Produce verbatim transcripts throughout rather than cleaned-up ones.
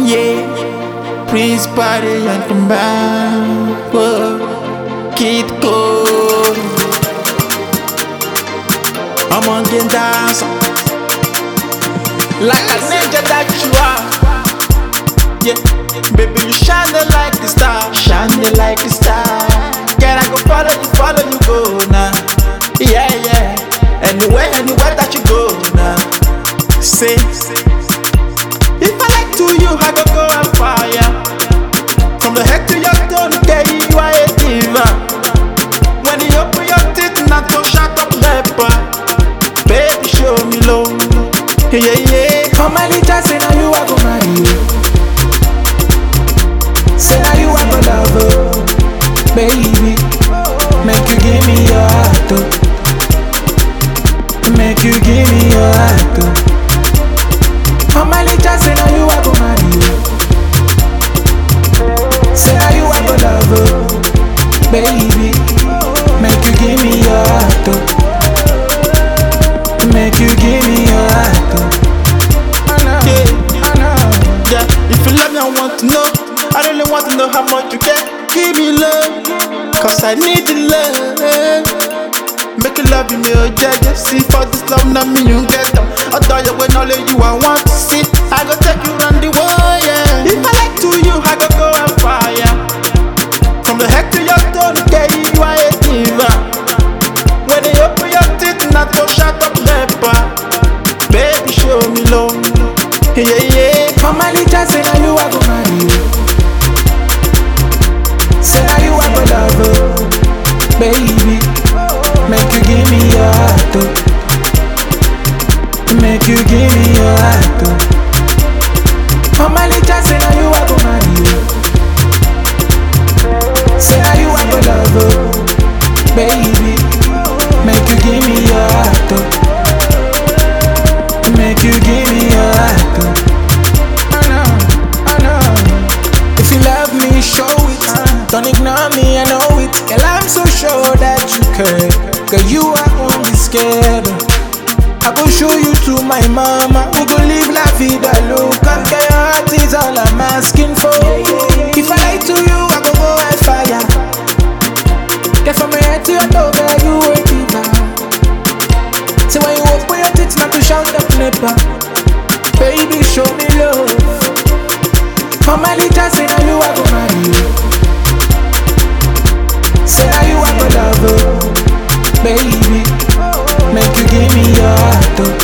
Yeah, Prince Party and combine. Whoa, Kid Cole. I'm on the dance like a ninja that you are. Yeah, baby, you shining like the star, shining like the star. Girl, I go follow you, follow you go now. Yeah, yeah. Anywhere, anywhere that you go now. Say, if I like to you, I go go on fire. From the head to your toe, girl, you are a diva. When you open your teeth, not to shut up rapper. Baby, show me love. Yeah, yeah. Come on, it's just say now you are gonna marry you. Say now you are gonna love her, baby. Make you give me your heart, oh. Make you give me your heart, oh. Come on, it's just say now you are gonna marry you. Say now you are gonna love her, baby. Make you give me your heart, oh. Make you give me your heart, oh. Yeah, I know. Yeah, if you love me, I want to know. I really want to know how much you care. Give me love, cause I need the love. Make you love me, oh yeah. See for this love, not me, you get them. I thought you when only you I want to see. I go take you round the world, yeah. If I like to you, I go go on fire. From the head to your toe, girl, you are a diva. When you open your teeth, not to shut up rapper. Baby, show me love. Yeah, yeah. Come on, it's just say now you are gonna marry you. Say now you are gonna love her, baby. Make you give me your heart, oh. Make you give me your heart, oh. Come on, it's just say now you are gonna marry you. Say now you are gonna love her, baby. Make you give me your heart, oh. Make you give me your heart, oh. I know, I know. If you love me, show it. Don't ignore me, I know it. Girl, I'm so sure that you care. Girl, you are only scared. I go show you to my mama. We go live la vida loca. Girl, your heart is all I'm asking for. If I lie to you, I go go and fire. Get from my head to your toe, girl, you a diva. So when you open your tits, not to shout the flipper. Baby, show me love. Come on, it's just say now you are gonna marry you. Say now you are gonna love her, baby. Make you give me your heart, oh.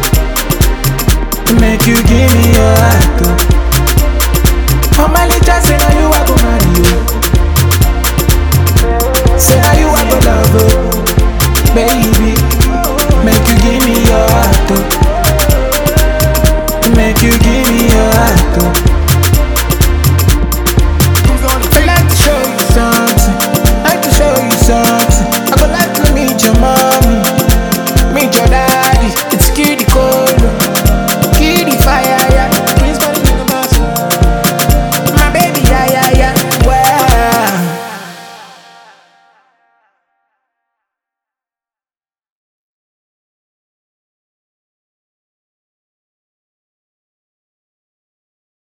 Make you give me your heart, oh. Come on, it's just say now you are gonna marry you. Say now you are gonna love her, baby.